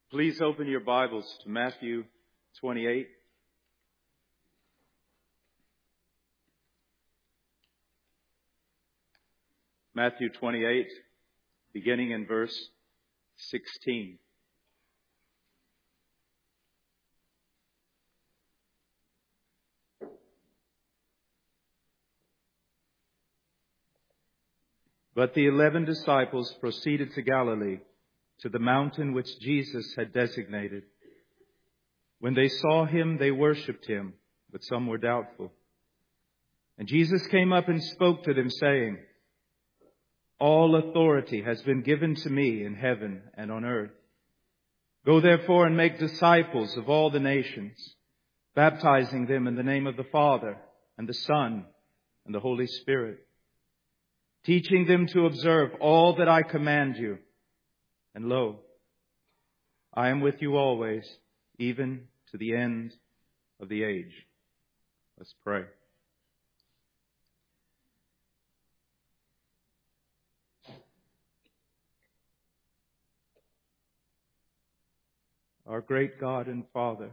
Please open your Bibles to Matthew 28. Matthew 28, beginning in verse 16. But the 11 disciples proceeded to Galilee, to the mountain which Jesus had designated. When they saw him, they worshipped him, but some were doubtful. And Jesus came up and spoke to them, saying, "All authority has been given to me in heaven and on earth. Go therefore and make disciples of all the nations, baptizing them in the name of the Father and the Son and the Holy Spirit, teaching them to observe all that I command you. And lo, I am with you always, even to the end of the age." Let's pray. Our great God and Father,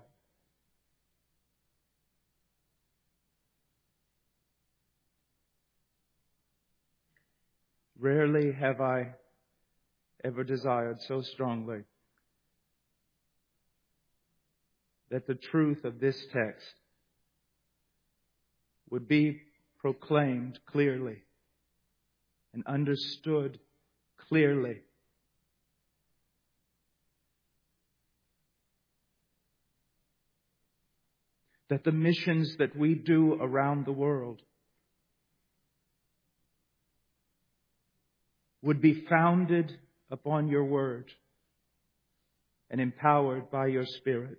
rarely have I ever desired so strongly that the truth of this text would be proclaimed clearly and understood clearly. That the missions that we do around the world would be founded upon your word and empowered by your Spirit.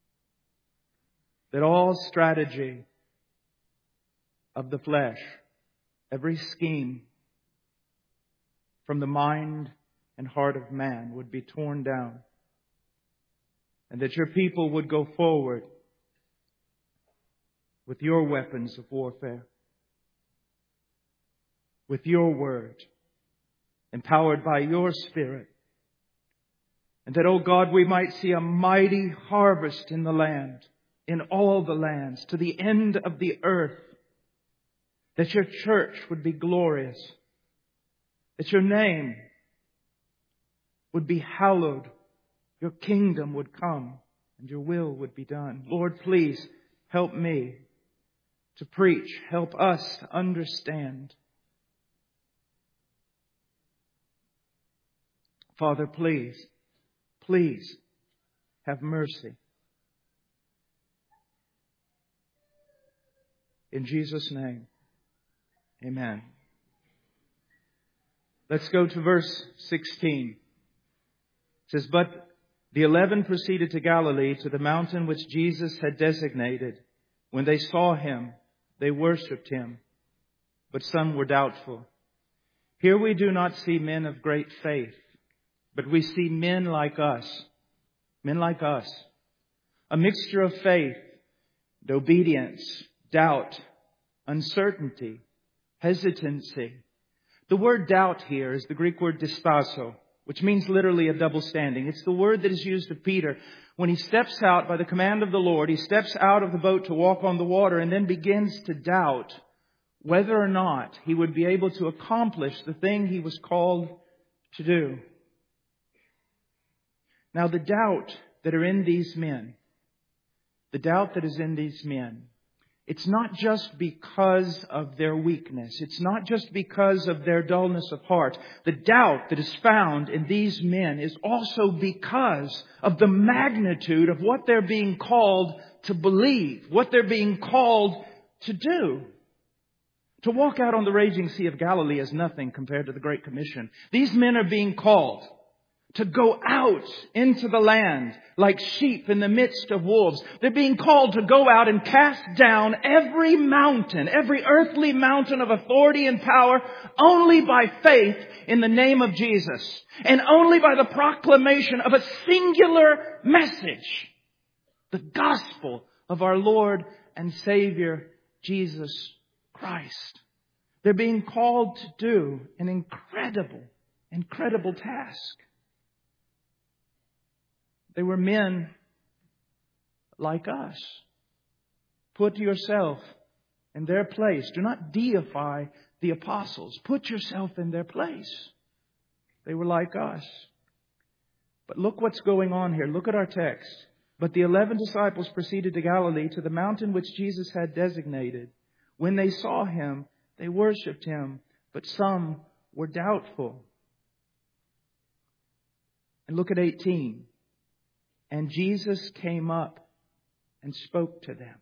That all strategy of the flesh, every scheme from the mind and heart of man would be torn down. And that your people would go forward with your weapons of warfare, with your word, empowered by your Spirit. And that, oh God, we might see a mighty harvest in the land, in all the lands, to the end of the earth. That your church would be glorious. That your name would be hallowed. Your kingdom would come and your will would be done. Lord, please help me to preach. Help us to understand. Father, please have mercy. In Jesus' name, amen. Let's go to verse 16. It says, "But the 11 proceeded to Galilee, to the mountain which Jesus had designated. When they saw him, they worshipped him, but some were doubtful." Here we do not see men of great faith, but we see men like us. Men like us. A mixture of faith, obedience, doubt, uncertainty, hesitancy. The word doubt here is the Greek word distasso, which means literally a double standing. It's the word that is used of Peter when he steps out by the command of the Lord. He steps out of the boat to walk on the water and then begins to doubt whether or not he would be able to accomplish the thing he was called to do. Now, the doubt that are in these men, the doubt that is in these men, it's not just because of their weakness. It's not just because of their dullness of heart. The doubt that is found in these men is also because of the magnitude of what they're being called to believe, what they're being called to do. To walk out on the raging Sea of Galilee is nothing compared to the Great Commission. These men are being called to go out into the land like sheep in the midst of wolves. They're being called to go out and cast down every mountain, every earthly mountain of authority and power, only by faith in the name of Jesus. And only by the proclamation of a singular message. The gospel of our Lord and Savior, Jesus Christ. They're being called to do an incredible task. They were men like us. Put yourself in their place. Do not deify the apostles. Put yourself in their place. They were like us. But look what's going on here. Look at our text. But the 11 disciples proceeded to Galilee, to the mountain which Jesus had designated. When they saw Him, they worshipped Him, but some were doubtful. And look at 18. And Jesus came up and spoke to them.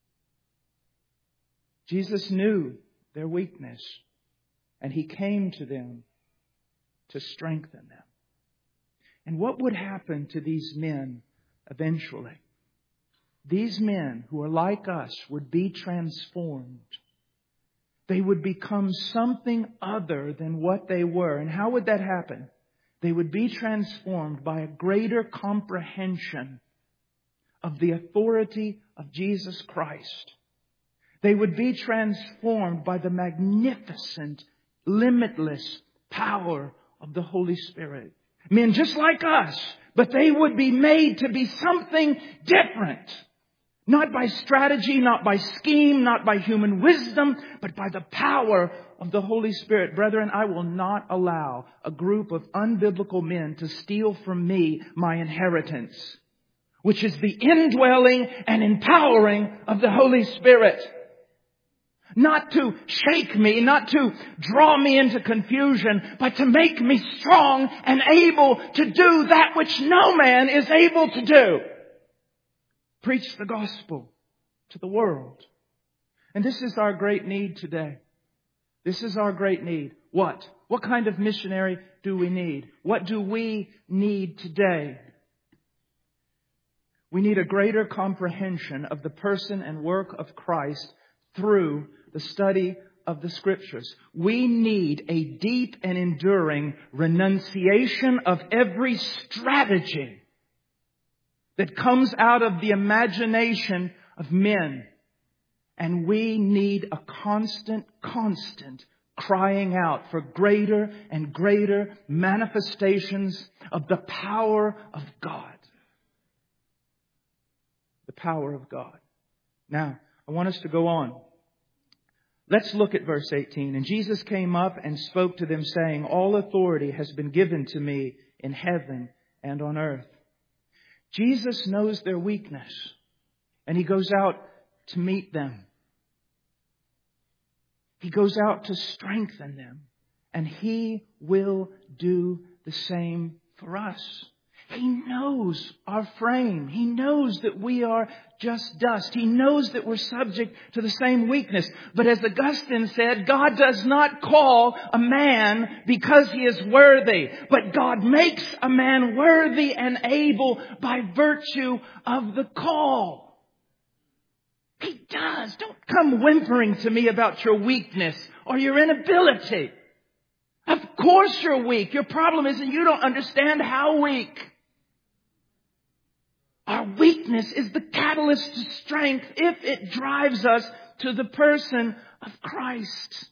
Jesus knew their weakness, and He came to them to strengthen them. And what would happen to these men eventually? These men who are like us would be transformed. They would become something other than what they were. And how would that happen? They would be transformed by a greater comprehension of the authority of Jesus Christ. They would be transformed by the magnificent, limitless power of the Holy Spirit. Men just like us, but they would be made to be something different. Not by strategy, not by scheme, not by human wisdom, but by the power of the Holy Spirit. Brethren, I will not allow a group of unbiblical men to steal from me my inheritance, which is the indwelling and empowering of the Holy Spirit. Not to shake me, not to draw me into confusion, but to make me strong and able to do that which no man is able to do. Preach the gospel to the world. And this is our great need today. This is our great need. What? What kind of missionary do we need? What do we need today? We need a greater comprehension of the person and work of Christ through the study of the Scriptures. We need a deep and enduring renunciation of every strategy that comes out of the imagination of men. And we need a constant crying out for greater and greater manifestations of the power of God. The power of God. Now, I want us to go on. Let's look at verse 18. And Jesus came up and spoke to them, saying, all authority has been given to me in heaven and on earth. Jesus knows their weakness, and He goes out to meet them. He goes out to strengthen them, and He will do the same for us. He knows our frame. He knows that we are just dust. He knows that we're subject to the same weakness. But as Augustine said, God does not call a man because he is worthy, but God makes a man worthy and able by virtue of the call. He does. Don't come whimpering to me about your weakness or your inability. Of course you're weak. Your problem is that you don't understand how weak. Our weakness is the catalyst to strength if it drives us to the person of Christ.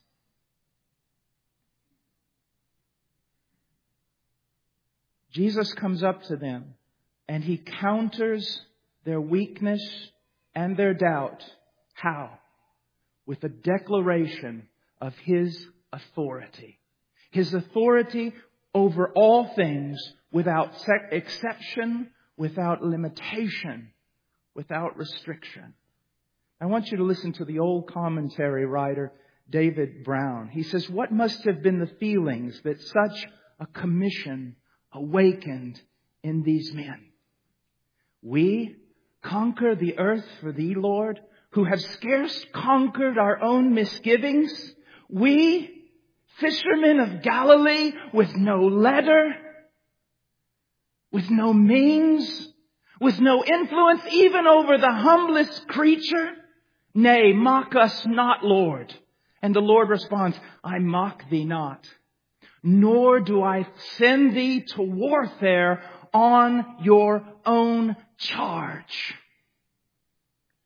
Jesus comes up to them and He counters their weakness and their doubt. How? With a declaration of His authority. His authority over all things without exception, without limitation, without restriction. I want you to listen to the old commentary writer, David Brown. He says, what must have been the feelings that such a commission awakened in these men? We conquer the earth for Thee, Lord, who have scarce conquered our own misgivings. We, fishermen of Galilee, with no letter, with no means, with no influence even over the humblest creature. Nay, mock us not, Lord. And the Lord responds, I mock Thee not, nor do I send Thee to warfare on your own charge.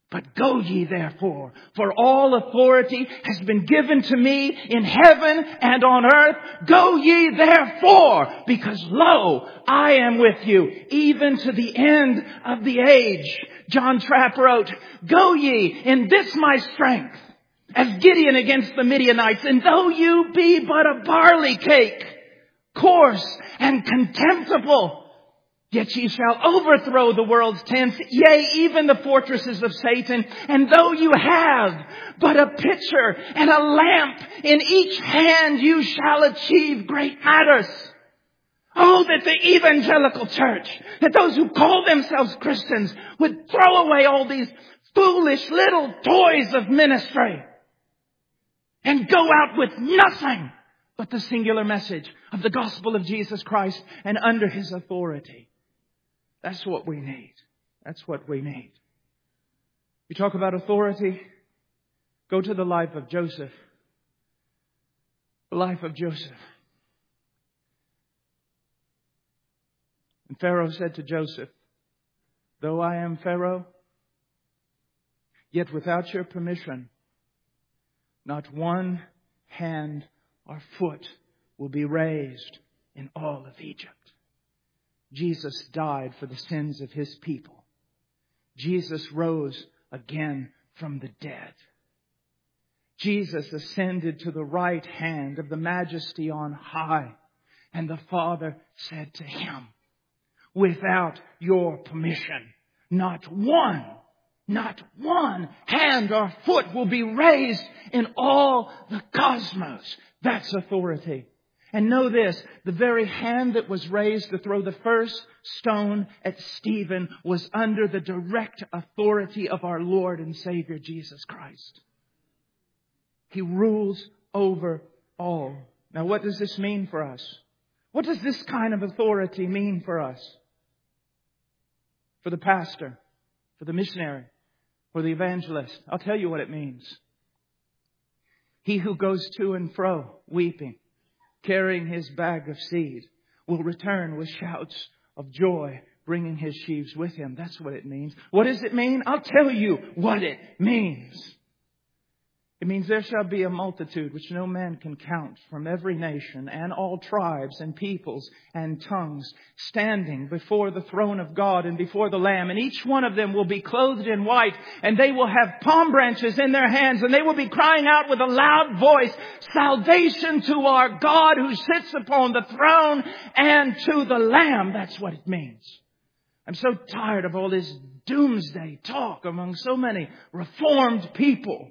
But go ye therefore, for all authority has been given to me in heaven and on earth. Go ye therefore, because lo, I am with you, even to the end of the age. John Trapp wrote, go ye in this my strength, as Gideon against the Midianites, and though you be but a barley cake, coarse and contemptible, yet ye shall overthrow the world's tents, yea, even the fortresses of Satan. And though you have but a pitcher and a lamp in each hand, you shall achieve great matters. Oh, that the evangelical church, that those who call themselves Christians would throw away all these foolish little toys of ministry and go out with nothing but the singular message of the gospel of Jesus Christ and under His authority. That's what we need. That's what we need. You talk about authority, go to the life of Joseph. The life of Joseph. And Pharaoh said to Joseph, though I am Pharaoh, yet without your permission, not one hand or foot will be raised in all of Egypt. Jesus died for the sins of His people. Jesus rose again from the dead. Jesus ascended to the right hand of the Majesty on high. And the Father said to Him, without your permission, not one hand or foot will be raised in all the cosmos. That's authority. And know this, the very hand that was raised to throw the first stone at Stephen was under the direct authority of our Lord and Savior Jesus Christ. He rules over all. Now, what does this mean for us? What does this kind of authority mean for us? For the pastor, for the missionary, for the evangelist. I'll tell you what it means. He who goes to and fro, weeping, carrying his bag of seed, will return with shouts of joy, bringing his sheaves with him. That's what it means. What does it mean? I'll tell you what it means. It means there shall be a multitude which no man can count from every nation and all tribes and peoples and tongues standing before the throne of God and before the Lamb. And each one of them will be clothed in white, and they will have palm branches in their hands, and they will be crying out with a loud voice, salvation to our God who sits upon the throne and to the Lamb. That's what it means. I'm so tired of all this doomsday talk among so many reformed people.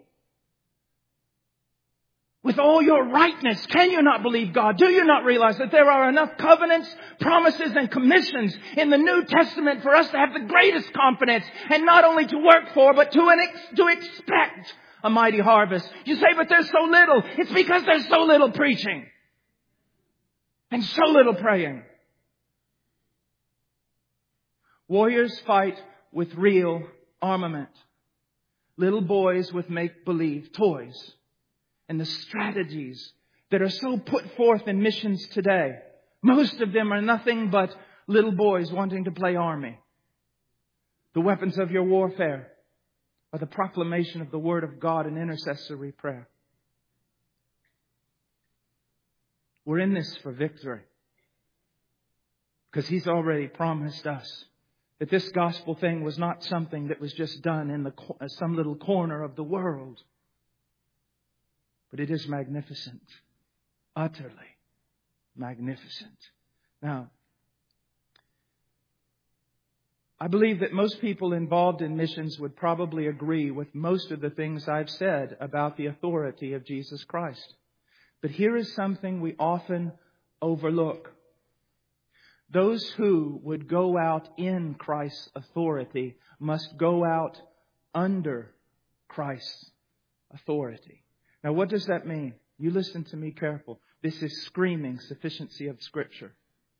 With all your rightness, can you not believe God? Do you not realize that there are enough covenants, promises, and commissions in the New Testament for us to have the greatest confidence, and not only to work for, but to expect a mighty harvest? You say, but there's so little. It's because there's so little preaching and so little praying. Warriors fight with real armament. Little boys with make-believe toys. And the strategies that are so put forth in missions today, most of them are nothing but little boys wanting to play army. The weapons of your warfare are the proclamation of the Word of God and intercessory prayer. We're in this for victory, because He's already promised us that this gospel thing was not something that was just done in some little corner of the world. But it is magnificent. Utterly magnificent. Now, I believe that most people involved in missions would probably agree with most of the things I've said about the authority of Jesus Christ. But here is something we often overlook. Those who would go out in Christ's authority must go out under Christ's authority. Now, what does that mean? You listen to me careful. This is screaming sufficiency of Scripture.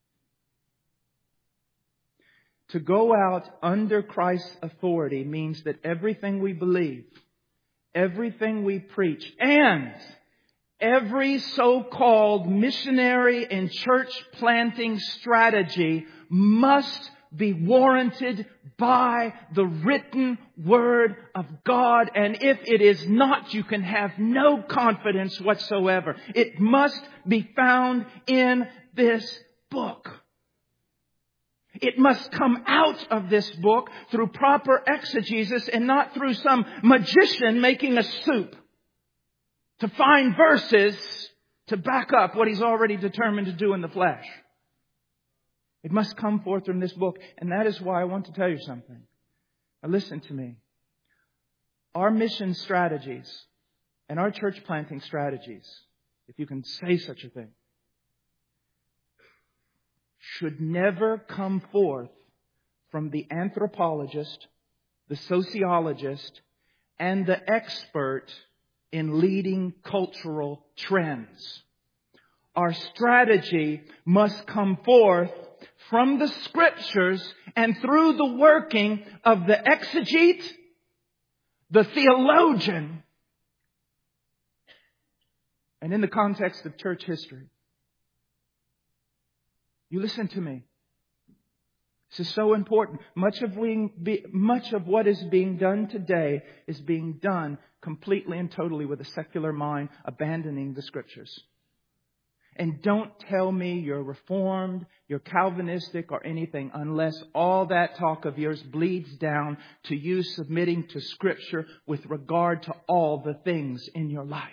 To go out under Christ's authority means that everything we believe, everything we preach, and every so-called missionary and church planting strategy must be warranted by the written Word of God. And if it is not, you can have no confidence whatsoever. It must be found in this book. It must come out of this book through proper exegesis and not through some magician making a soup to find verses to back up what he's already determined to do in the flesh. It must come forth from this book. And that is why I want to tell you something. Now listen to me. Our mission strategies and our church planting strategies, if you can say such a thing, should never come forth from the anthropologist, the sociologist, and the expert in leading cultural trends. Our strategy must come forth from the Scriptures and through the working of the exegete, the theologian, and in the context of church history. You listen to me. This is so important. Much of what is being done today is being done completely and totally with a secular mind, abandoning the Scriptures. And don't tell me you're Reformed, you're Calvinistic or anything unless all that talk of yours bleeds down to you submitting to Scripture with regard to all the things in your life.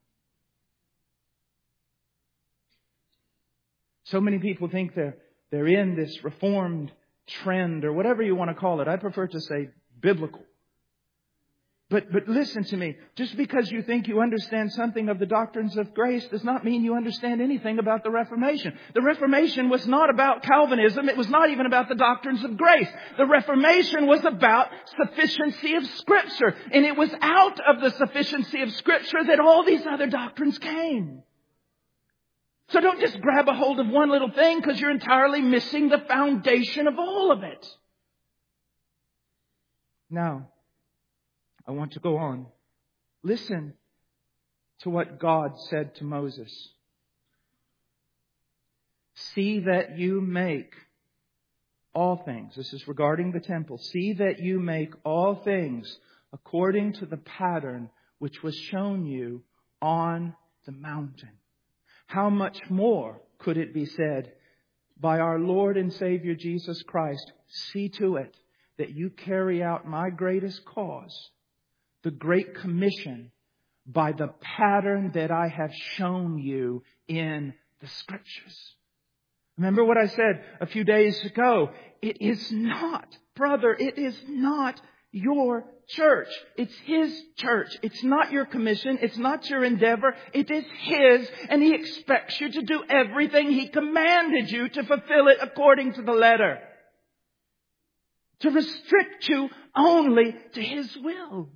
So many people think they're in this Reformed trend or whatever you want to call it. I prefer to say biblical. But listen to me. Just because you think you understand something of the doctrines of grace does not mean you understand anything about the Reformation. The Reformation was not about Calvinism. It was not even about the doctrines of grace. The Reformation was about sufficiency of Scripture. And it was out of the sufficiency of Scripture that all these other doctrines came. So don't just grab a hold of one little thing because you're entirely missing the foundation of all of it. Now, I want to go on. Listen to what God said to Moses. See that you make all things. This is regarding the temple. See that you make all things according to the pattern which was shown you on the mountain. How much more could it be said by our Lord and Savior Jesus Christ? See to it that you carry out my greatest cause, the Great Commission, by the pattern that I have shown you in the Scriptures. Remember what I said a few days ago. It is not, brother, it is not your church. It's His church. It's not your commission. It's not your endeavor. It is His, and He expects you to do everything He commanded you to fulfill it according to the letter. To restrict you only to His will.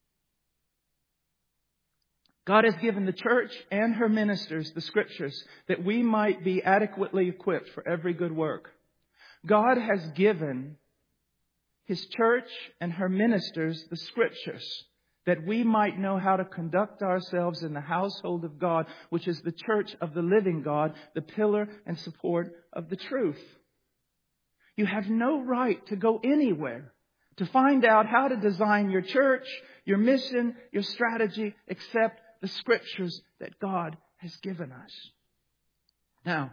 God has given the church and her ministers the Scriptures that we might be adequately equipped for every good work. God has given His church and her ministers the Scriptures that we might know how to conduct ourselves in the household of God, which is the church of the living God, the pillar and support of the truth. You have no right to go anywhere to find out how to design your church, your mission, your strategy, except the Scriptures that God has given us. Now,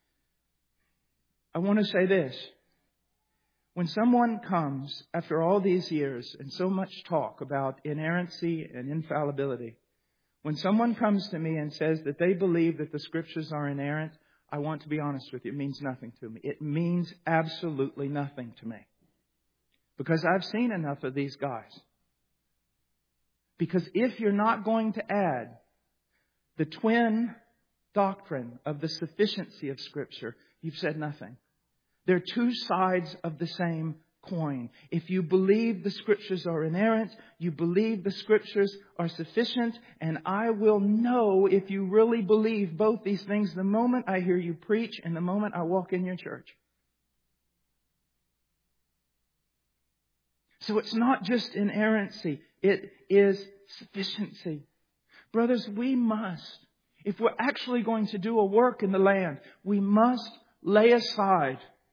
I want to say this. When someone comes, after all these years and so much talk about inerrancy and infallibility, when someone comes to me and says that they believe that the Scriptures are inerrant, I want to be honest with you, it means nothing to me. It means absolutely nothing to me. Because I've seen enough of these guys. Because if you're not going to add the twin doctrine of the sufficiency of Scripture, you've said nothing. They're two sides of the same coin. If you believe the Scriptures are inerrant, you believe the Scriptures are sufficient, and I will know if you really believe both these things the moment I hear you preach and the moment I walk in your church. So it's not just inerrancy. It is sufficiency. Brothers, we must, if we're actually going to do a work in the land, we must lay aside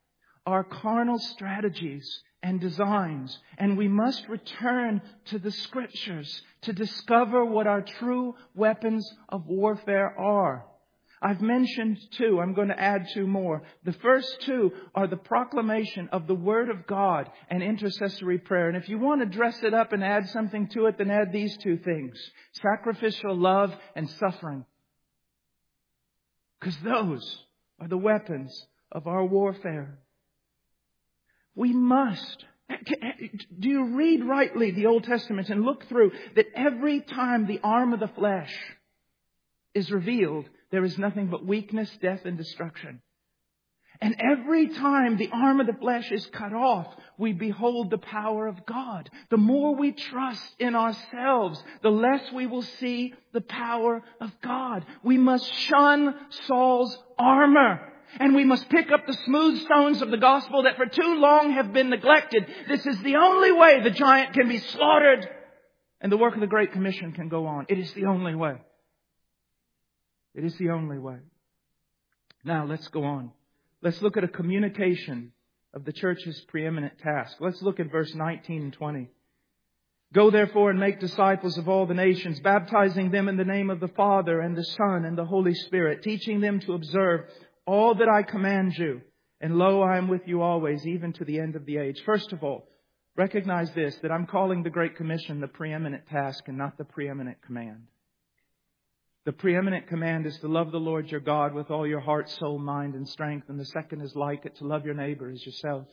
our carnal strategies and designs. And we must return to the Scriptures to discover what our true weapons of warfare are. I've mentioned 2. I'm going to add 2 more. The first 2 are the proclamation of the Word of God and intercessory prayer. And if you want to dress it up and add something to it, then add these 2 things: sacrificial love and suffering. Because those are the weapons of our warfare. We must. Do you read rightly the Old Testament and look through that every time the arm of the flesh is revealed, there is nothing but weakness, death, and destruction. And every time the arm of the flesh is cut off, we behold the power of God. The more we trust in ourselves, the less we will see the power of God. We must shun Saul's armor. And we must pick up the smooth stones of the gospel that for too long have been neglected. This is the only way the giant can be slaughtered and the work of the Great Commission can go on. It is the only way. It is the only way. Now let's go on. Let's look at a communication of the church's preeminent task. Let's look at verse 19 and 20. Go therefore and make disciples of all the nations, baptizing them in the name of the Father and the Son and the Holy Spirit, teaching them to observe all that I command you. And lo, I am with you always, even to the end of the age. First of all, recognize this, that I'm calling the Great Commission the preeminent task and not the preeminent command. The preeminent command is to love the Lord your God with all your heart, soul, mind, and strength. And the second is like it, to love your neighbor as yourself.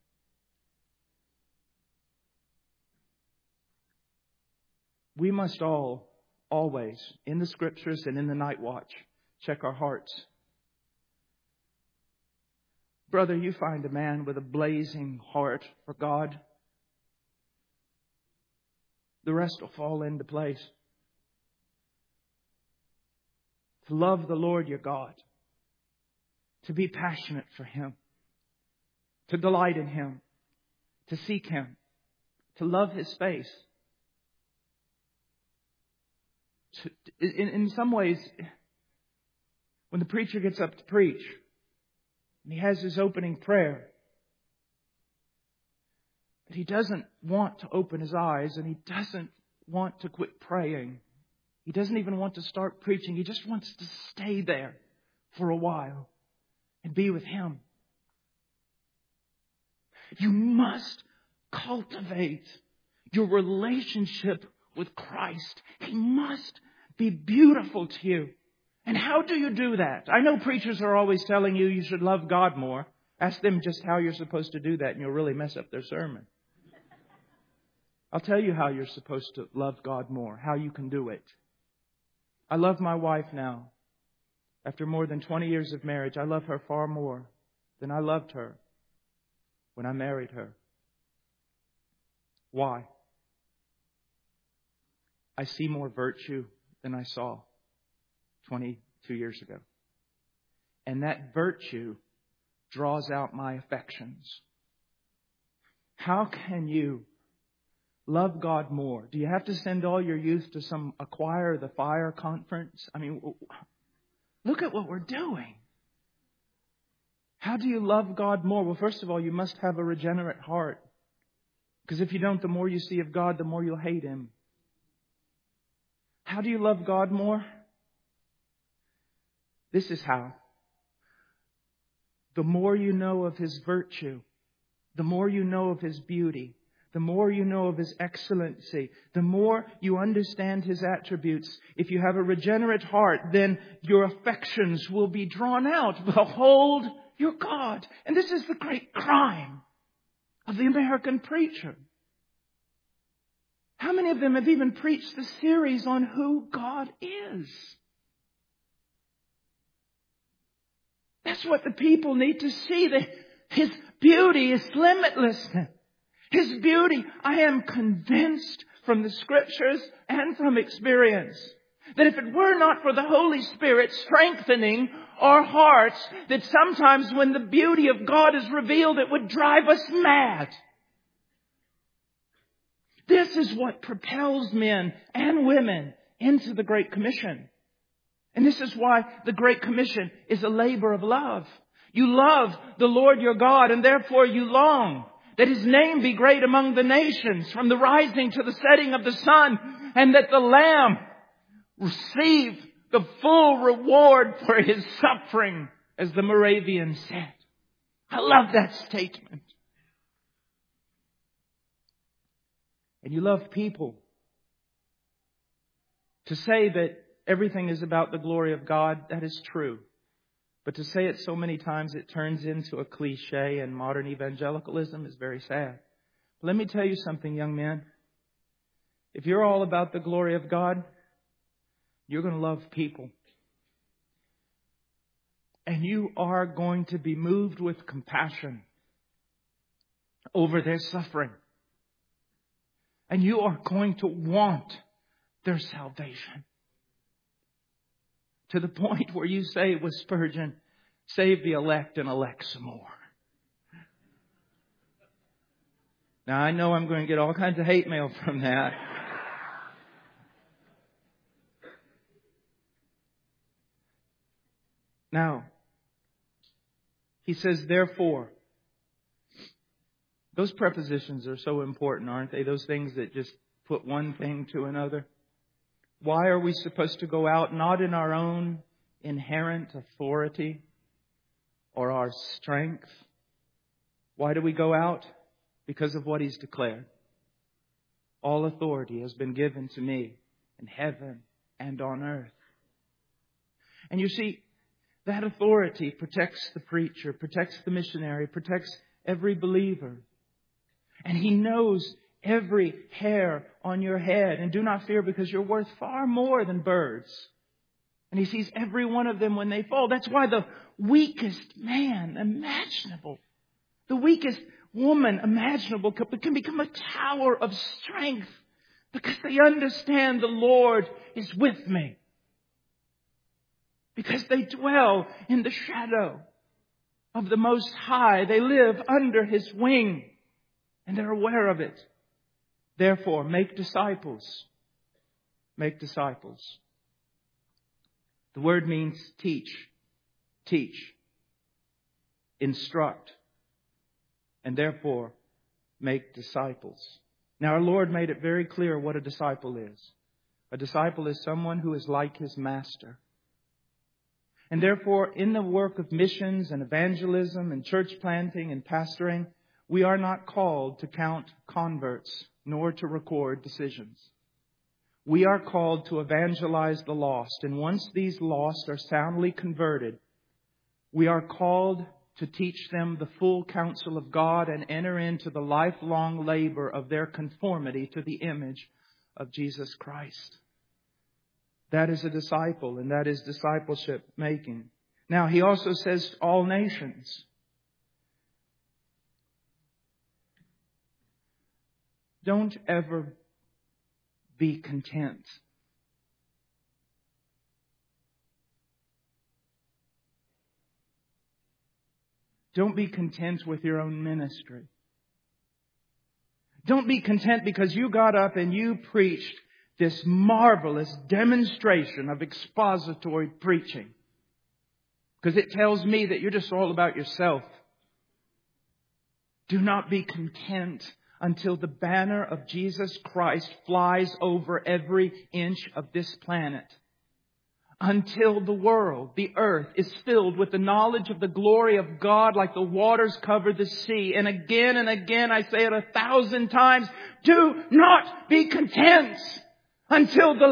We must always, in the Scriptures and in the night watch, check our hearts. Brother, you find a man with a blazing heart for God, the rest will fall into place. To love the Lord your God, to be passionate for Him, to delight in Him, to seek Him, to love His face. In some ways, when the preacher gets up to preach, and he has his opening prayer, but he doesn't want to open his eyes and he doesn't want to quit praying. He doesn't even want to start preaching. He just wants to stay there for a while and be with Him. You must cultivate your relationship with Christ. He must be beautiful to you. And how do you do that? I know preachers are always telling you you should love God more. Ask them just how you're supposed to do that and you'll really mess up their sermon. I'll tell you how you're supposed to love God more, how you can do it. I love my wife now. After more than 20 years of marriage, I love her far more than I loved her when I married her. Why? I see more virtue than I saw 22 years ago. And that virtue draws out my affections. How can you love God more? Do you have to send all your youth to some Acquire the Fire conference? I mean, look at what we're doing. How do you love God more? Well, first of all, you must have a regenerate heart. Because if you don't, the more you see of God, the more you'll hate Him. How do you love God more? This is how. The more you know of His virtue, the more you know of His beauty, the more you know of His excellency, the more you understand His attributes. If you have a regenerate heart, then your affections will be drawn out. Behold your God. And this is the great crime of the American preacher. How many of them have even preached the series on who God is? That's what the people need to see. His beauty is limitless. His beauty, I am convinced from the Scriptures and from experience, that if it were not for the Holy Spirit strengthening our hearts, that sometimes when the beauty of God is revealed, it would drive us mad. This is what propels men and women into the Great Commission. And this is why the Great Commission is a labor of love. You love the Lord your God, and therefore you long that His name be great among the nations, from the rising to the setting of the sun, and that the Lamb receive the full reward for His suffering, as the Moravian said. I love that statement. And you love people. To say that everything is about the glory of God, that is true. But to say it so many times it turns into a cliche, and modern evangelicalism is very sad. Let me tell you something, young men. If you're all about the glory of God, you're going to love people. And you are going to be moved with compassion over their suffering. And you are going to want their salvation. To the point where you say with Spurgeon, save the elect and elect some more. Now I know I'm going to get all kinds of hate mail from that. Now, he says, therefore. Those prepositions are so important, aren't they? Those things that just put one thing to another. Why are we supposed to go out? Not in our own inherent authority or our strength. Why do we go out? Because of what He's declared. All authority has been given to me in heaven and on earth. And you see, that authority protects the preacher, protects the missionary, protects every believer. And He knows every hair on your head. And do not fear, because you're worth far more than birds. And He sees every one of them when they fall. That's why the weakest man imaginable, the weakest woman imaginable can become a tower of strength, because they understand the Lord is with me. Because they dwell in the shadow of the Most High. They live under His wing. And they're aware of it. Therefore, make disciples. Make disciples. The word means teach. Teach. Instruct. And therefore, make disciples. Now, our Lord made it very clear what a disciple is. A disciple is someone who is like his master. And therefore, in the work of missions and evangelism and church planting and pastoring, we are not called to count converts, nor to record decisions. We are called to evangelize the lost. And once these lost are soundly converted, we are called to teach them the full counsel of God and enter into the lifelong labor of their conformity to the image of Jesus Christ. That is a disciple, and that is discipleship making. Now, He also says all nations. Don't ever be content. Don't be content with your own ministry. Don't be content because you got up and you preached this marvelous demonstration of expository preaching. Because it tells me that you're just all about yourself. Do not be content until the banner of Jesus Christ flies over every inch of this planet. Until the world, the earth, is filled with the knowledge of the glory of God like the waters cover the sea. And again, I say it 1,000 times, do not be content until the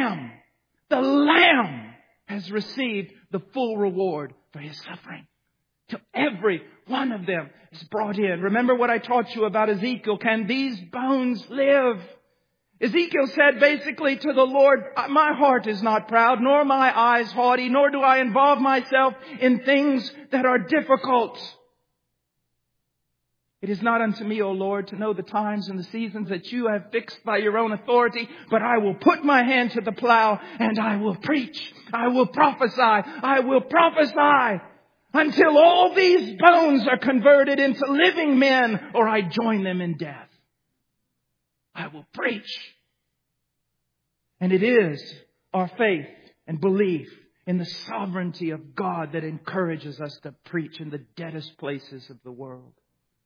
Lamb has received the full reward for His suffering. Till every one of them is brought in. Remember what I taught you about Ezekiel. Can these bones live? Ezekiel said basically to the Lord, my heart is not proud, nor my eyes haughty, nor do I involve myself in things that are difficult. It is not unto me, O Lord, to know the times and the seasons that you have fixed by your own authority, but I will put my hand to the plow and I will preach. I will prophesy. I will prophesy until all these bones are converted into living men, or I join them in death. I will preach. And it is our faith and belief in the sovereignty of God that encourages us to preach in the deadest places of the world.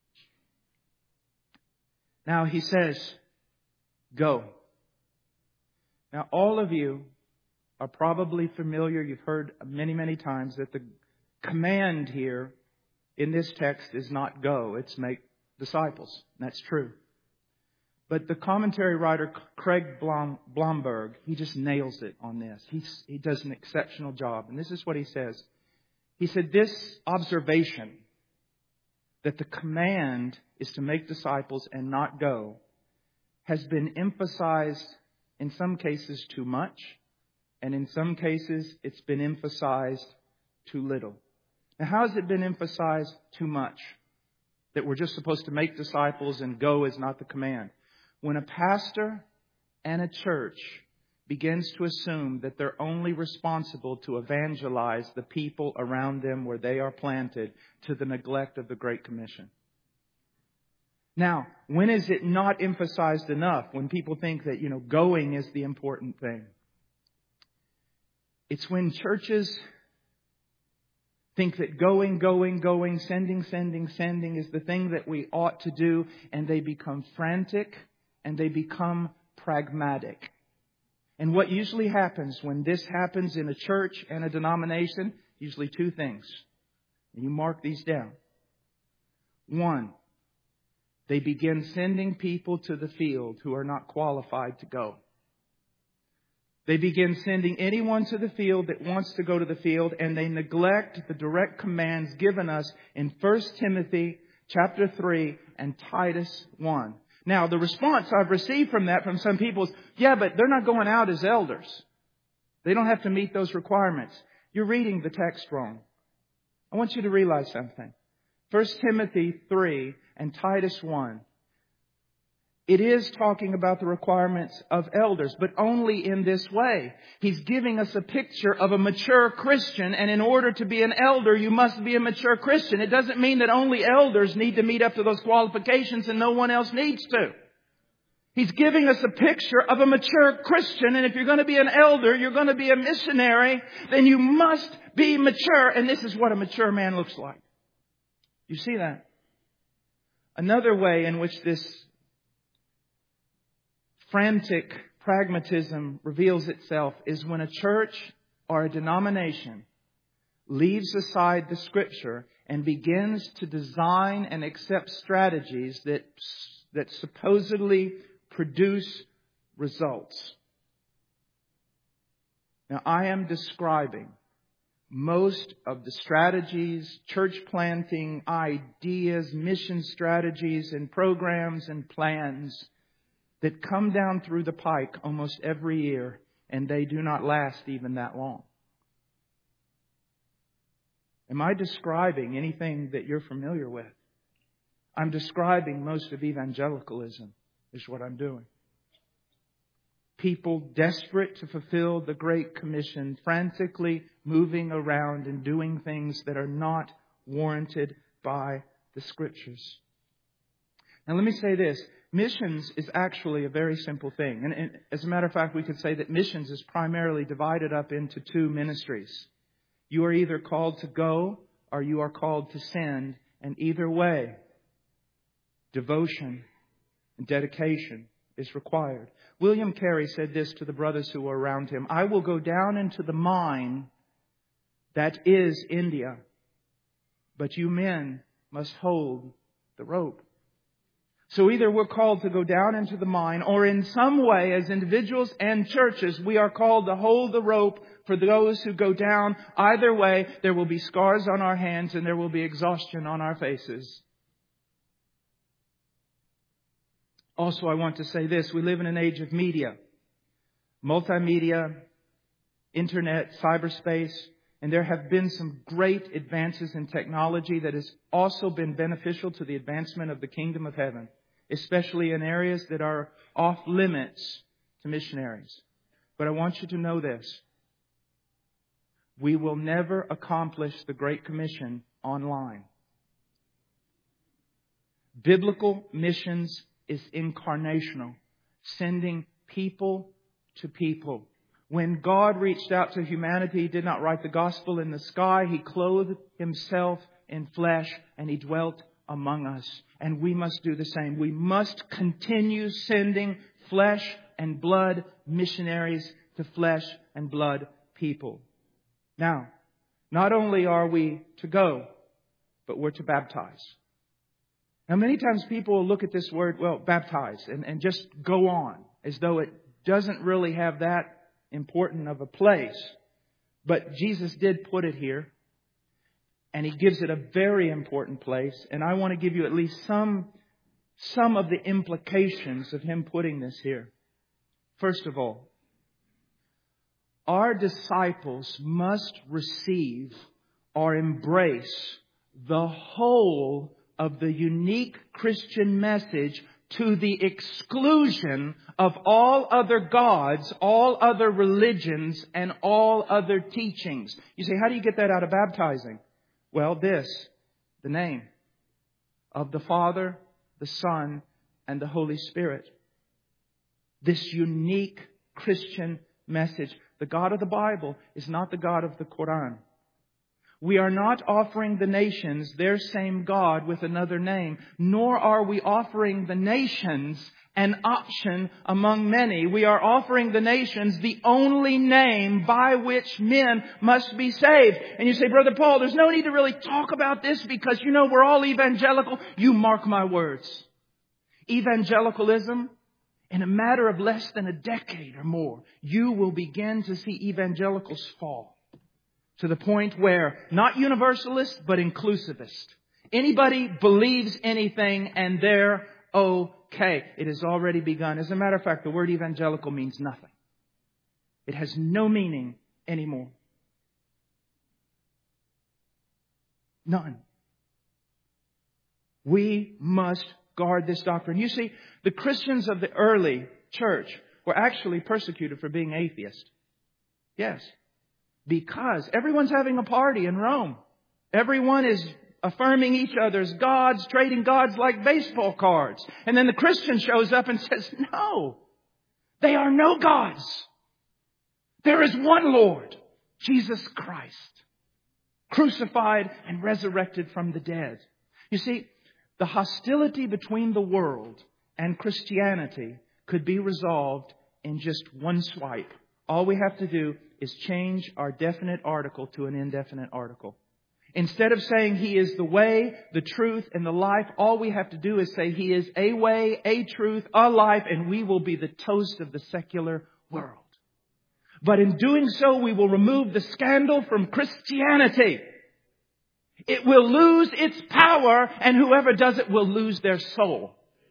Now he says, go. Now all of you are probably familiar, you've heard many, many times that the command here in this text is not go, it's make disciples. That's true. But the commentary writer Craig Blomberg, he just nails it on this. He does an exceptional job. And this is what he says. He said this observation, that the command is to make disciples and not go, has been emphasized in some cases too much, and in some cases it's been emphasized too little. Now, how has it been emphasized too much? That we're just supposed to make disciples and go is not the command. When a pastor and a church begins to assume that they're only responsible to evangelize the people around them where they are planted, to the neglect of the Great Commission. Now, when is it not emphasized enough? When people think that, going is the important thing. It's when churches think that going, sending is the thing that we ought to do, and they become frantic and they become pragmatic. And what usually happens when this happens in a church and a denomination, usually two things. And you mark these down. One, they begin sending people to the field who are not qualified to go. They begin sending anyone to the field that wants to go to the field, and they neglect the direct commands given us in 1 Timothy chapter 3 and Titus 1. Now, the response I've received from that from some people is, yeah, but they're not going out as elders. They don't have to meet those requirements. You're reading the text wrong. I want you to realize something. 1 Timothy 3 and Titus 1. It is talking about the requirements of elders, but only in this way. He's giving us a picture of a mature Christian, and in order to be an elder, you must be a mature Christian. It doesn't mean that only elders need to meet up to those qualifications and no one else needs to. He's giving us a picture of a mature Christian, and if you're going to be an elder, you're going to be a missionary, then you must be mature, and this is what a mature man looks like. You see that? Another way in which this frantic pragmatism reveals itself is when a church or a denomination leaves aside the Scripture and begins to design and accept strategies that supposedly produce results. Now, I am describing most of the strategies, church planting ideas, mission strategies and programs and plans that come down through the pike almost every year, and they do not last even that long. Am I describing anything that you're familiar with? I'm describing most of evangelicalism, is what I'm doing. People desperate to fulfill the Great Commission, frantically moving around and doing things that are not warranted by the Scriptures. Now let me say this. Missions is actually a very simple thing. And as a matter of fact, we could say that missions is primarily divided up into two ministries. You are either called to go or you are called to send. And either way, devotion and dedication is required. William Carey said this to the brothers who were around him. I will go down into the mine that is India, but you men must hold the rope. So either we're called to go down into the mine, or in some way as individuals and churches, we are called to hold the rope for those who go down. Either way, there will be scars on our hands and there will be exhaustion on our faces. Also, I want to say this. We live in an age of media, multimedia, internet, cyberspace, and there have been some great advances in technology that has also been beneficial to the advancement of the kingdom of heaven, especially in areas that are off limits to missionaries. But I want you to know this. We will never accomplish the Great Commission online. Biblical missions is incarnational, sending people to people. When God reached out to humanity, He did not write the gospel in the sky. He clothed Himself in flesh and He dwelt among us. And we must do the same. We must continue sending flesh and blood missionaries to flesh and blood people. Now, not only are we to go, but we're to baptize. Now, many times people will look at this word, baptize, and just go on, as though it doesn't really have that important of a place. But Jesus did put it here, and He gives it a very important place. And I want to give you at least some of the implications of Him putting this here. First of all, our disciples must receive or embrace the whole of the unique Christian message to the exclusion of all other gods, all other religions, and all other teachings. You say, how do you get that out of baptizing? Well, the name of the Father, the Son, and the Holy Spirit. This unique Christian message. The God of the Bible is not the God of the Quran. We are not offering the nations their same God with another name, nor are we offering the nations an option among many. We are offering the nations the only name by which men must be saved. And you say, Brother Paul, there's no need to really talk about this because, we're all evangelical. You mark my words. Evangelicalism, in a matter of less than a decade or more, you will begin to see evangelicals fall. To the point where, not universalist, but inclusivist. Anybody believes anything and they're okay. It has already begun. As a matter of fact, the word evangelical means nothing. It has no meaning anymore. None. We must guard this doctrine. You see, the Christians of the early church were actually persecuted for being atheists. Yes. Because everyone's having a party in Rome. Everyone is affirming each other's gods, trading gods like baseball cards. And then the Christian shows up and says, no, they are no gods. There is one Lord, Jesus Christ, crucified and resurrected from the dead. You see, the hostility between the world and Christianity could be resolved in just one swipe. All we have to do is change our definite article to an indefinite article. Instead of saying He is the way, the truth, and the life, all we have to do is say He is a way, a truth, a life, and we will be the toast of the secular world. But in doing so, we will remove the scandal from Christianity. It will lose its power, and whoever does it will lose their soul.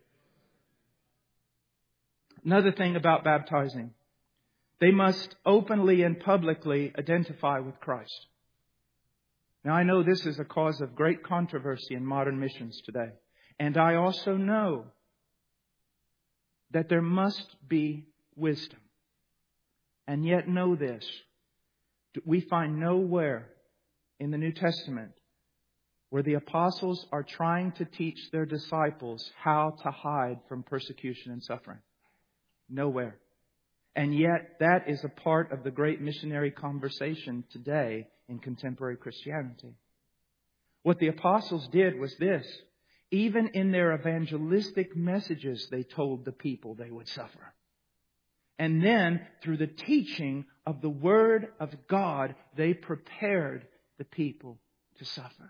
Another thing about baptizing. They must openly and publicly identify with Christ. Now, I know this is a cause of great controversy in modern missions today. And I also know that there must be wisdom. And yet know this. We find nowhere in the New Testament where the apostles are trying to teach their disciples how to hide from persecution and suffering. Nowhere. And yet, that is a part of the great missionary conversation today in contemporary Christianity. What the apostles did was this. Even in their evangelistic messages, they told the people they would suffer. And then, through the teaching of the Word of God, they prepared the people to suffer.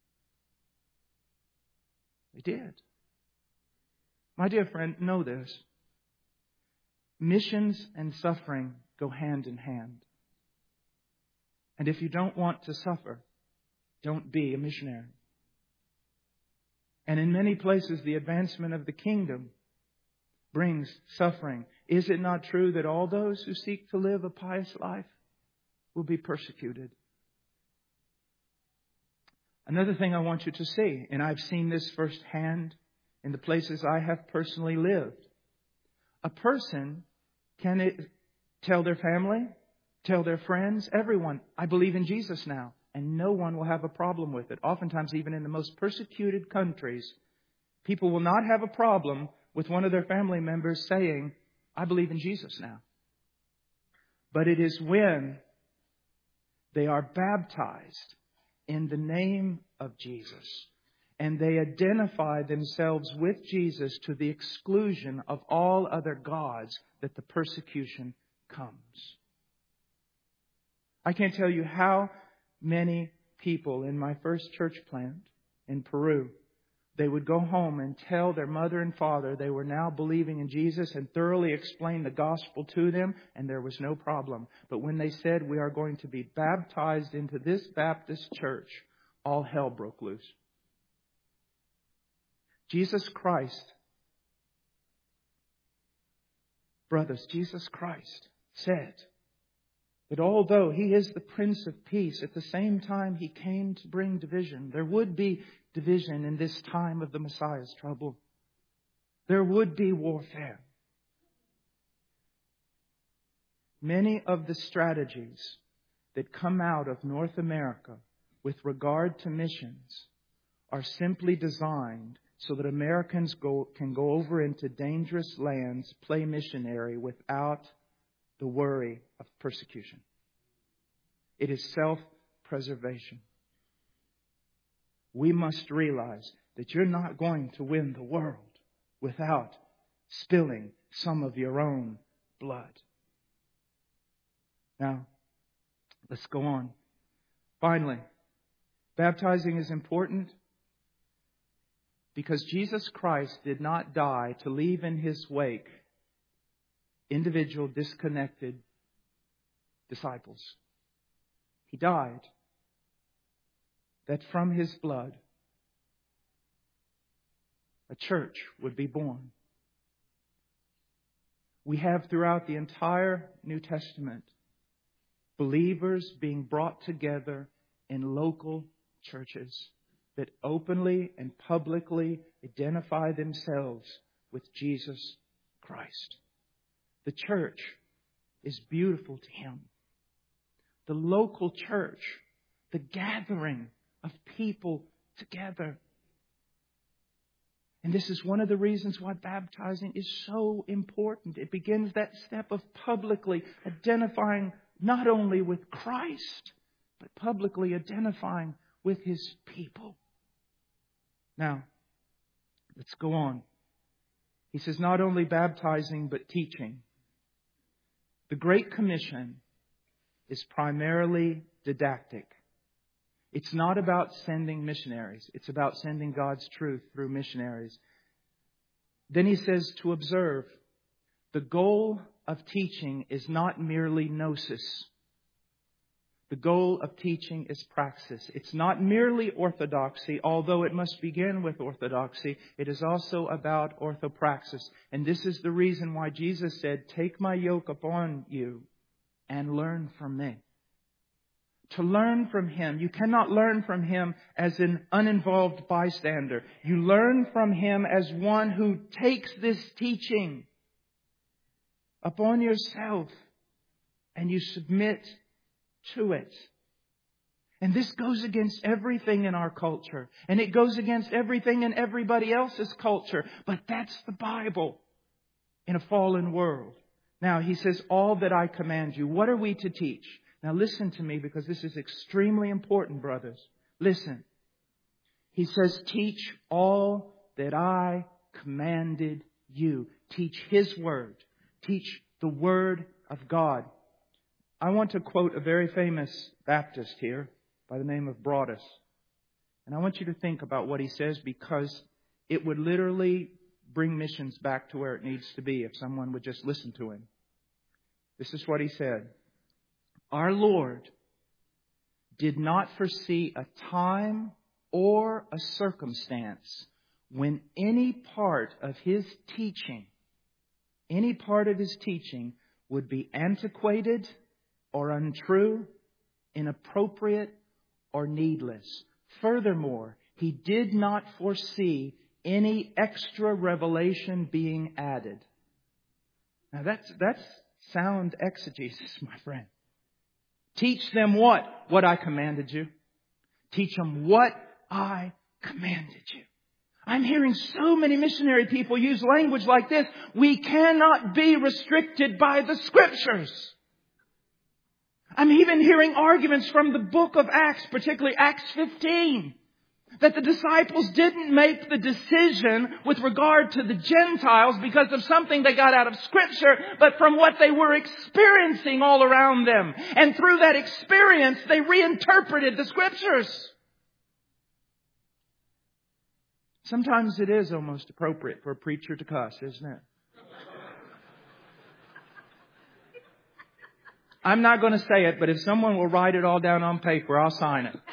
They did. My dear friend, know this. Missions and suffering go hand in hand. And if you don't want to suffer, don't be a missionary. And in many places, the advancement of the kingdom brings suffering. Is it not true that all those who seek to live a pious life will be persecuted? Another thing I want you to see, and I've seen this firsthand in the places I have personally lived. A person can tell their family, tell their friends, everyone, I believe in Jesus now. And no one will have a problem with it. Oftentimes, even in the most persecuted countries, people will not have a problem with one of their family members saying, I believe in Jesus now. But it is when they are baptized in the name of Jesus and they identify themselves with Jesus to the exclusion of all other gods that the persecution comes. I can't tell you how many people in my first church plant in Peru, they would go home and tell their mother and father they were now believing in Jesus and thoroughly explain the gospel to them, and there was no problem. But when they said, we are going to be baptized into this Baptist church, all hell broke loose. Jesus Christ, brothers, Jesus Christ said that although He is the Prince of Peace, at the same time He came to bring division. There would be division in this time of the Messiah's trouble. There would be warfare. Many of the strategies that come out of North America with regard to missions are simply designed so that Americans can go over into dangerous lands, play missionary without the worry of persecution. It is self-preservation. We must realize that you're not going to win the world without spilling some of your own blood. Now, let's go on. Finally, baptizing is important because Jesus Christ did not die to leave in His wake individual disconnected disciples. He died that from His blood a church would be born. We have throughout the entire New Testament believers being brought together in local churches that openly and publicly identify themselves with Jesus Christ. The church is beautiful to Him. The local church, the gathering of people together. And this is one of the reasons why baptizing is so important. It begins that step of publicly identifying not only with Christ, but publicly identifying with His people. Now, let's go on. He says not only baptizing, but teaching. The Great Commission is primarily didactic. It's not about sending missionaries. It's about sending God's truth through missionaries. Then he says to observe. The goal of teaching is not merely gnosis. The goal of teaching is praxis. It's not merely orthodoxy, although it must begin with orthodoxy. It is also about orthopraxis. And this is the reason why Jesus said, take my yoke upon you and learn from me. To learn from Him, you cannot learn from Him as an uninvolved bystander. You learn from Him as one who takes this teaching upon yourself and you submit to it. And this goes against everything in our culture. And it goes against everything in everybody else's culture. But that's the Bible in a fallen world. Now, he says, all that I command you. What are we to teach? Now listen to me, because this is extremely important, brothers. Listen. He says, teach all that I commanded you. Teach His Word. Teach the Word of God. I want to quote a very famous Baptist here by the name of Broadus. And I want you to think about what he says, because it would literally bring missions back to where it needs to be if someone would just listen to him. This is what he said. Our Lord did not foresee a time or a circumstance when any part of His teaching would be antiquated or untrue, inappropriate or needless. Furthermore, He did not foresee any extra revelation being added. Now that's sound exegesis, my friend. Teach them what? What I commanded you. Teach them what I commanded you. I'm hearing so many missionary people use language like this. We cannot be restricted by the Scriptures. I'm even hearing arguments from the book of Acts, particularly Acts 15, that the disciples didn't make the decision with regard to the Gentiles because of something they got out of Scripture, but from what they were experiencing all around them. And through that experience, they reinterpreted the Scriptures. Sometimes it is almost appropriate for a preacher to cuss, isn't it? I'm not going to say it, but if someone will write it all down on paper, I'll sign it.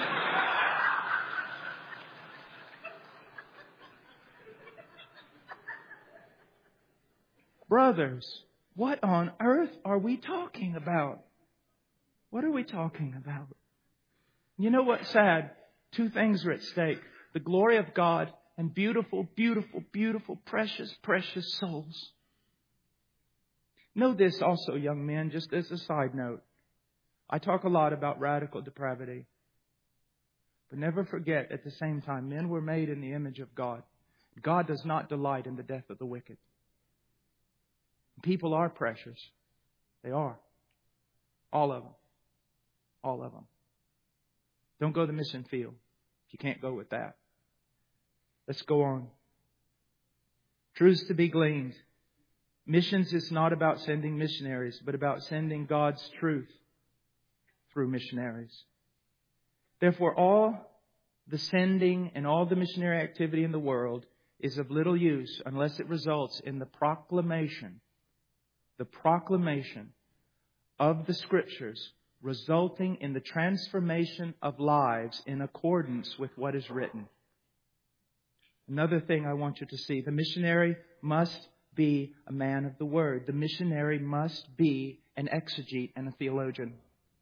Brothers, what on earth are we talking about? What are we talking about? You know what's sad? Two things are at stake. The glory of God and beautiful, beautiful, beautiful, precious, precious souls. Know this also, young men, just as a side note. I talk a lot about radical depravity. But never forget, at the same time, men were made in the image of God. God does not delight in the death of the wicked. People are precious. They are. All of them. All of them. Don't go to the mission field. You can't go with that. Let's go on. Truths to be gleaned. Missions is not about sending missionaries, but about sending God's truth through missionaries. Therefore, all the sending and all the missionary activity in the world is of little use unless it results in the proclamation of the Scriptures, resulting in the transformation of lives in accordance with what is written. Another thing I want you to see, the missionary must be a man of the Word. The missionary must be an exegete and a theologian.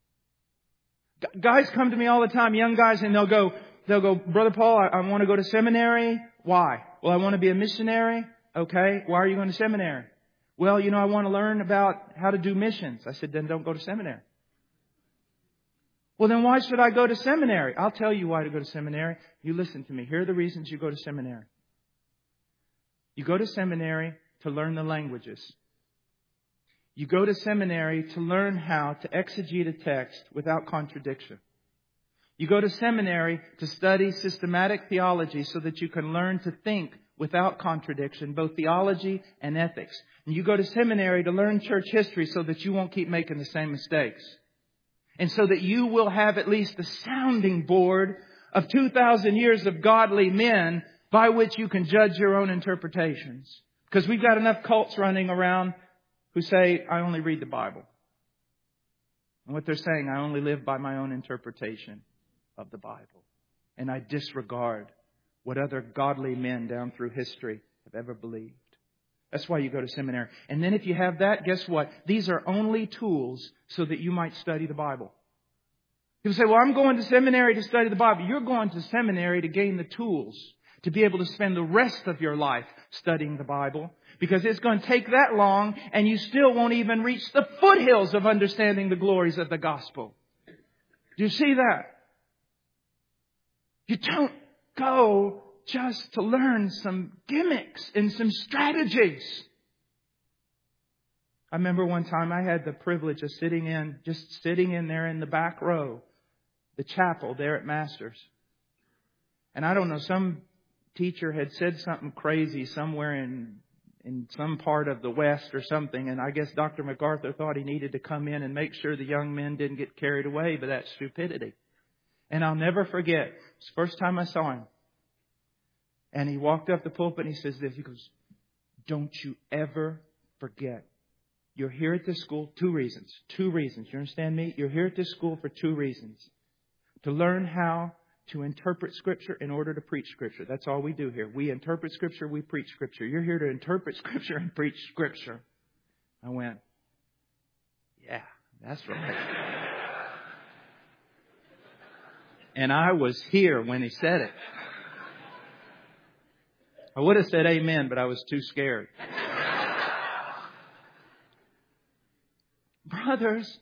Guys come to me all the time, young guys, and they'll go, Brother Paul, I want to go to seminary. Why? Well, I want to be a missionary. Okay. Why are you going to seminary? Well, I want to learn about how to do missions. I said, then don't go to seminary. Well, then why should I go to seminary? I'll tell you why to go to seminary. You listen to me. Here are the reasons you go to seminary. You go to seminary to learn the languages. You go to seminary to learn how to exegete a text without contradiction. You go to seminary to study systematic theology so that you can learn to think without contradiction, both theology and ethics. And you go to seminary to learn church history so that you won't keep making the same mistakes. And so that you will have at least the sounding board of 2,000 years of godly men by which you can judge your own interpretations. Because we've got enough cults running around who say, I only read the Bible. And what they're saying, I only live by my own interpretation of the Bible. And I disregard what other godly men down through history have ever believed. That's why you go to seminary. And then if you have that, guess what? These are only tools so that you might study the Bible. People say, well, I'm going to seminary to study the Bible. You're going to seminary to gain the tools to be able to spend the rest of your life studying the Bible. Because it's going to take that long and you still won't even reach the foothills of understanding the glories of the gospel. Do you see that? You don't go just to learn some gimmicks and some strategies. I remember one time I had the privilege of sitting in there in the back row, the chapel there at Masters. And I don't know, some teacher had said something crazy somewhere in some part of the West or something. And I guess Dr. MacArthur thought he needed to come in and make sure the young men didn't get carried away by that stupidity. And I'll never forget, it's the first time I saw him. And he walked up the pulpit and he says this. He goes, don't you ever forget. You're here at this school, two reasons. You understand me? You're here at this school for two reasons. To learn how to interpret Scripture in order to preach Scripture. That's all we do here. We interpret Scripture, we preach Scripture. You're here to interpret Scripture and preach Scripture. I went, yeah, that's right. And I was here when he said it. I would have said amen, but I was too scared. Brothers,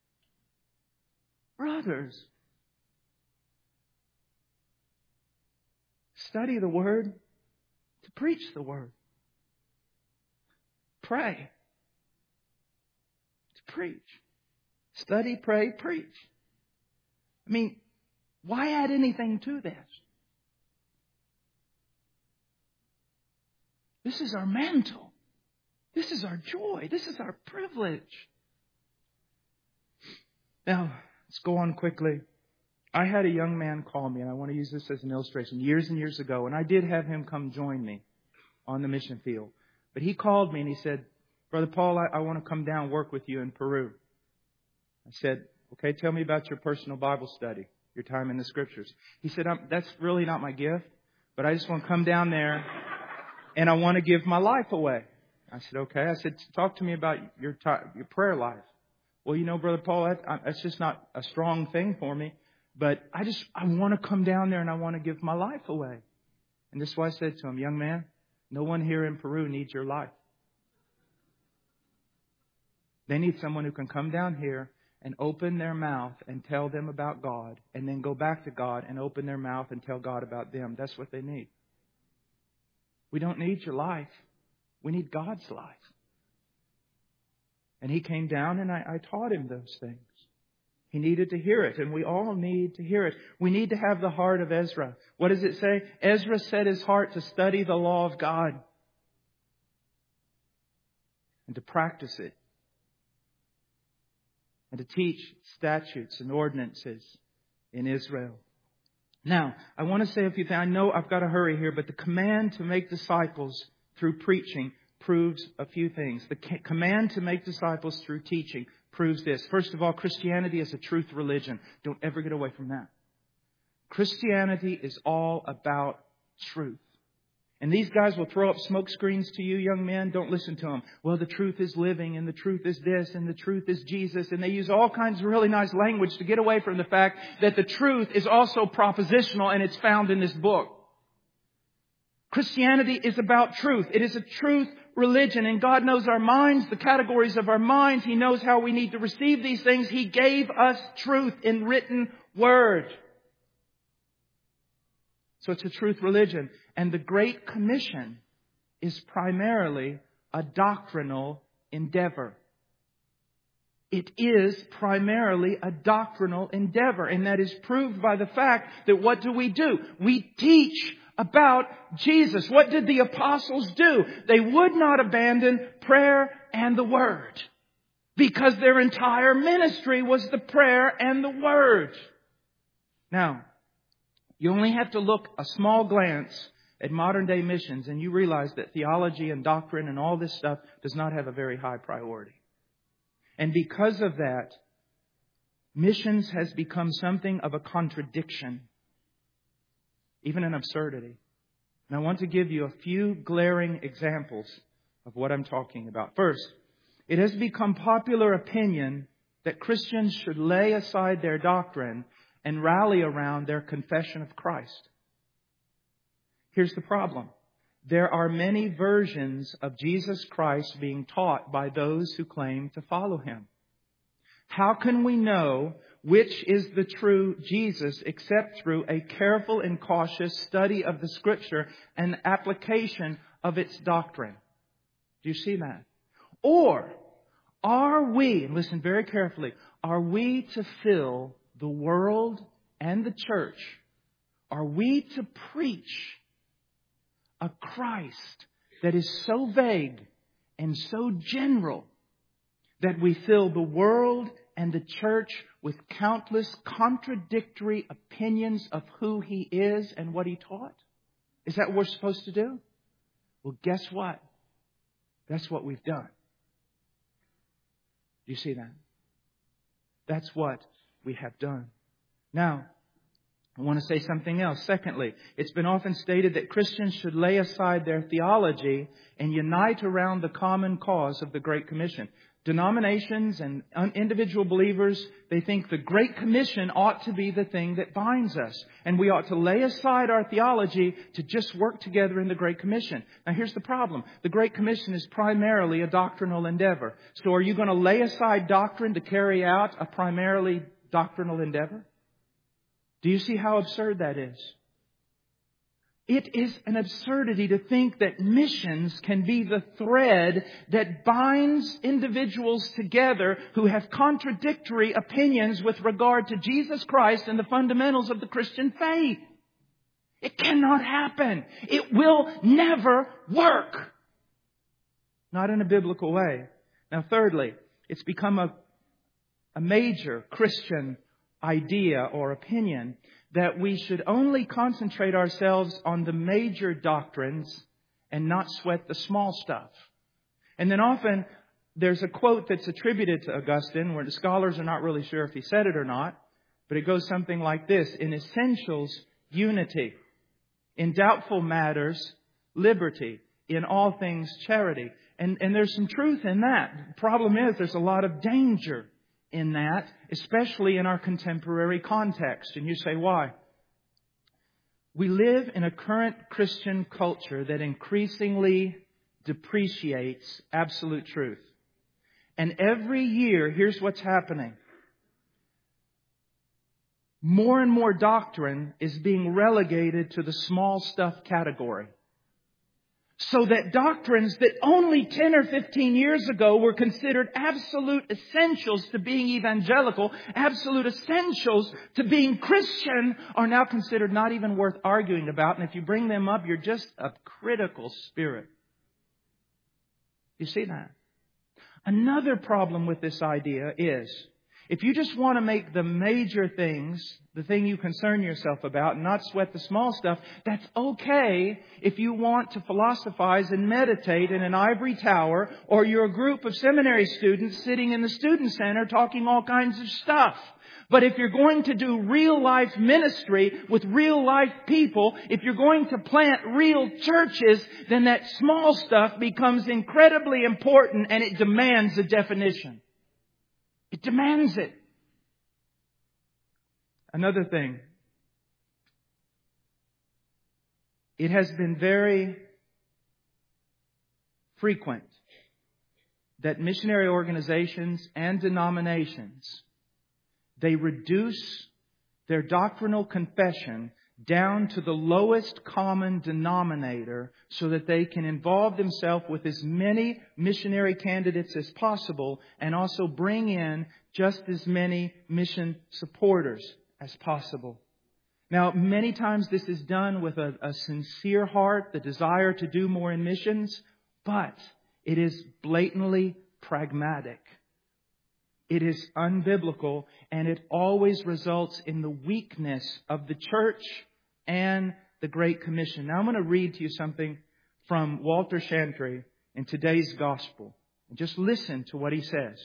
study the Word to preach the Word. Pray to preach. Study, pray, preach. I mean, why add anything to this? This is our mantle. This is our joy. This is our privilege. Now, let's go on quickly. I had a young man call me, and I want to use this as an illustration, years and years ago, and I did have him come join me on the mission field. But he called me and he said, Brother Paul, I want to come down and work with you in Peru. I said, okay, tell me about your personal Bible study, your time in the Scriptures. He said, that's really not my gift, but I just want to come down there and I want to give my life away. I said, okay. I said, talk to me about your prayer life. Well, you know, Brother Paul, that's just not a strong thing for me. But I want to come down there and I want to give my life away. And this is why I said to him, young man, no one here in Peru needs your life. They need someone who can come down here and open their mouth and tell them about God, and then go back to God and open their mouth and tell God about them. That's what they need. We don't need your life. We need God's life. And he came down and I taught him those things. He needed to hear it, and we all need to hear it. We need to have the heart of Ezra. What does it say? Ezra set his heart to study the law of God and to practice it and to teach statutes and ordinances in Israel. Now, I want to say a few things. I know I've got to hurry here, but the command to make disciples through preaching proves a few things. The command to make disciples through teaching proves this. First of all, Christianity is a truth religion. Don't ever get away from that. Christianity is all about truth. And these guys will throw up smoke screens to you, young men. Don't listen to them. Well, the truth is living, and the truth is this, and the truth is Jesus. And they use all kinds of really nice language to get away from the fact that the truth is also propositional, and it's found in this book. Christianity is about truth. It is a truth religion, and God knows our minds, the categories of our minds. He knows how we need to receive these things. He gave us truth in written word. So it's a truth religion. And the Great Commission is primarily a doctrinal endeavor. It is primarily a doctrinal endeavor. And that is proved by the fact that what do? We teach about Jesus. What did the apostles do? They would not abandon prayer and the Word, because their entire ministry was the prayer and the Word. Now, you only have to look a small glance at modern day missions and you realize that theology and doctrine and all this stuff does not have a very high priority. And because of that, missions has become something of a contradiction, even an absurdity. And I want to give you a few glaring examples of what I'm talking about. First, it has become popular opinion that Christians should lay aside their doctrine and rally around their confession of Christ. Here's the problem. There are many versions of Jesus Christ being taught by those who claim to follow Him. How can we know which is the true Jesus except through a careful and cautious study of the Scripture and application of its doctrine? Do you see that? Or are we, and listen very carefully, are we to fill the world and the church? Are we to preach a Christ that is so vague and so general that we fill the world and the church with countless contradictory opinions of who He is and what He taught? Is that what we're supposed to do? Well, guess what? That's what we've done. Do you see that? That's what we have done. Now, I want to say something else. Secondly, it's been often stated that Christians should lay aside their theology and unite around the common cause of the Great Commission. Denominations and individual believers, they think the Great Commission ought to be the thing that binds us. And we ought to lay aside our theology to just work together in the Great Commission. Now here's the problem. The Great Commission is primarily a doctrinal endeavor. So are you going to lay aside doctrine to carry out a primarily doctrinal endeavor? Do you see how absurd that is? It is an absurdity to think that missions can be the thread that binds individuals together who have contradictory opinions with regard to Jesus Christ and the fundamentals of the Christian faith. It cannot happen. It will never work. Not in a biblical way. Now, thirdly, it's become a major Christian idea or opinion that we should only concentrate ourselves on the major doctrines and not sweat the small stuff. And then often there's a quote that's attributed to Augustine where the scholars are not really sure if he said it or not, but it goes something like this: in essentials, unity; in doubtful matters, liberty; in all things, charity. And there's some truth in that. The problem is there's a lot of danger in that, especially in our contemporary context. And you say, why? We live in a current Christian culture that increasingly depreciates absolute truth. And every year, here's what's happening. More and more doctrine is being relegated to the small stuff category. So that doctrines that only 10 or 15 years ago were considered absolute essentials to being evangelical, absolute essentials to being Christian, are now considered not even worth arguing about. And if you bring them up, you're just a critical spirit. You see that? Another problem with this idea is, if you just want to make the major things the thing you concern yourself about and not sweat the small stuff, that's okay if you want to philosophize and meditate in an ivory tower, or you're a group of seminary students sitting in the student center talking all kinds of stuff. But if you're going to do real life ministry with real life people, if you're going to plant real churches, then that small stuff becomes incredibly important and it demands a definition. It demands it. Another thing. It has been very frequent that missionary organizations and denominations, they reduce their doctrinal confession down to the lowest common denominator so that they can involve themselves with as many missionary candidates as possible and also bring in just as many mission supporters as possible. Now, many times this is done with a sincere heart, the desire to do more in missions, but it is blatantly pragmatic. It is unbiblical, and it always results in the weakness of the church and the Great Commission. Now I'm going to read to you something from Walter Chantry in today's Gospel. Just listen to what he says.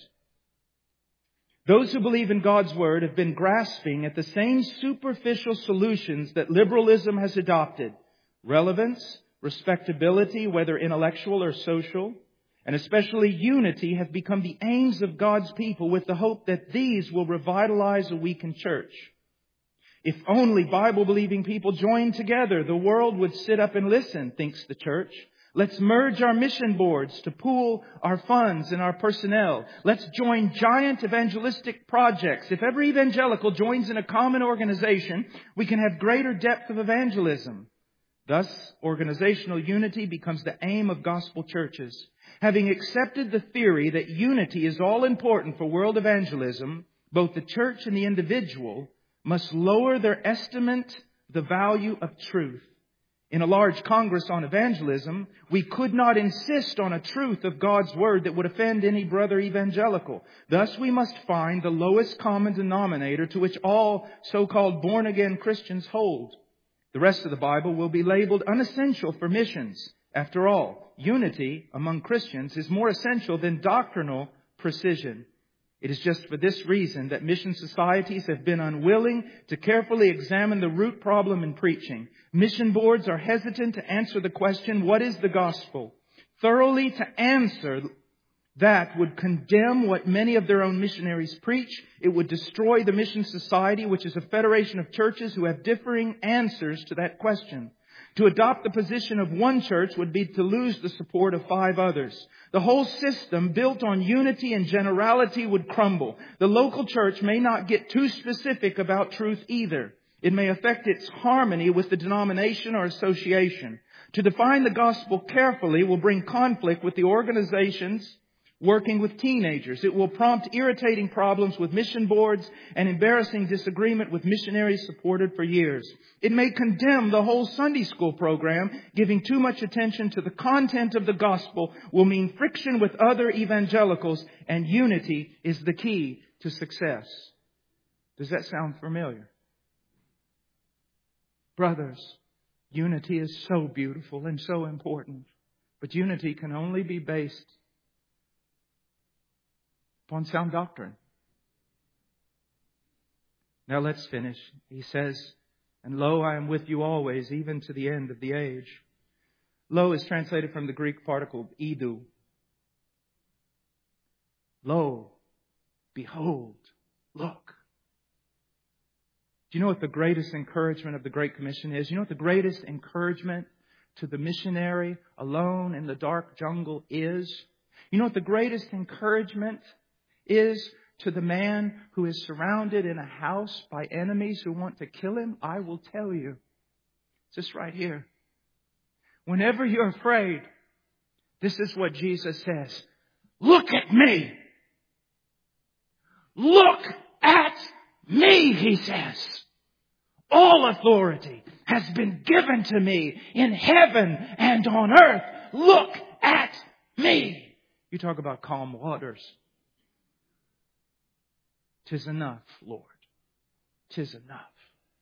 Those who believe in God's Word have been grasping at the same superficial solutions that liberalism has adopted. Relevance, respectability, whether intellectual or social, and especially unity have become the aims of God's people, with the hope that these will revitalize a weakened church. If only Bible-believing people joined together, the world would sit up and listen, thinks the church. Let's merge our mission boards to pool our funds and our personnel. Let's join giant evangelistic projects. If every evangelical joins in a common organization, we can have greater depth of evangelism. Thus, organizational unity becomes the aim of gospel churches. Having accepted the theory that unity is all important for world evangelism, both the church and the individual must lower their estimate of the value of truth. In a large Congress on evangelism, we could not insist on a truth of God's Word that would offend any brother evangelical. Thus, we must find the lowest common denominator to which all so-called born-again Christians hold. The rest of the Bible will be labeled unessential for missions. After all, unity among Christians is more essential than doctrinal precision. It is just for this reason that mission societies have been unwilling to carefully examine the root problem in preaching. Mission boards are hesitant to answer the question, what is the gospel? Thoroughly to answer that would condemn what many of their own missionaries preach. It would destroy the mission society, which is a federation of churches who have differing answers to that question. To adopt the position of one church would be to lose the support of 5 others. The whole system built on unity and generality would crumble. The local church may not get too specific about truth either. It may affect its harmony with the denomination or association. To define the gospel carefully will bring conflict with the organizations working with teenagers. It will prompt irritating problems with mission boards and embarrassing disagreement with missionaries supported for years. It may condemn the whole Sunday school program. Giving too much attention to the content of the gospel will mean friction with other evangelicals, and unity is the key to success. Does that sound familiar? Brothers, unity is so beautiful and so important, but unity can only be based upon sound doctrine. Now let's finish. He says, "And lo, I am with you always, even to the end of the age." Lo is translated from the Greek particle idu. Lo, behold, look. Do you know what the greatest encouragement of the Great Commission is? You know what the greatest encouragement to the missionary alone in the dark jungle is? You know what the greatest encouragement is to the man who is surrounded in a house by enemies who want to kill him? I will tell you. It's just right here. Whenever you're afraid, this is what Jesus says. Look at me. Look at me, He says. All authority has been given to me in heaven and on earth. Look at me. You talk about calm waters. 'Tis enough, Lord. 'Tis enough.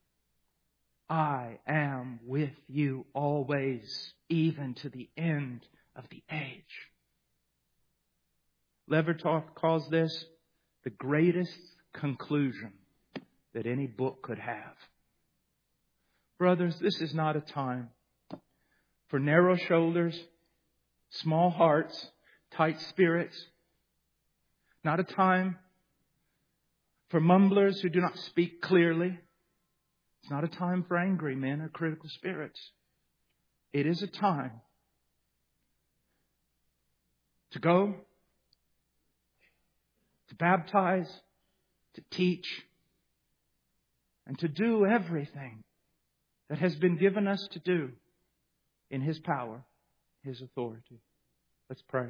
I am with you always, even to the end of the age. Levertov calls this the greatest conclusion that any book could have. Brothers, this is not a time for narrow shoulders, small hearts, tight spirits. Not a time for mumblers who do not speak clearly. It's not a time for angry men or critical spirits. It is a time to go, to baptize, to teach, and to do everything that has been given us to do in His power, His authority. Let's pray.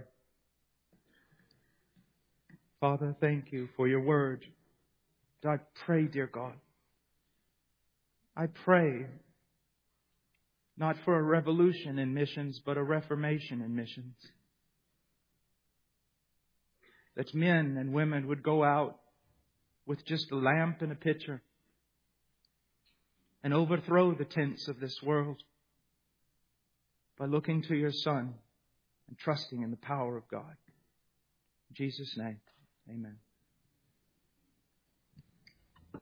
Father, thank you for your word. I pray, dear God, I pray not for a revolution in missions, but a reformation in missions. That men and women would go out with just a lamp and a pitcher and overthrow the tents of this world by looking to your Son and trusting in the power of God. In Jesus' name, amen.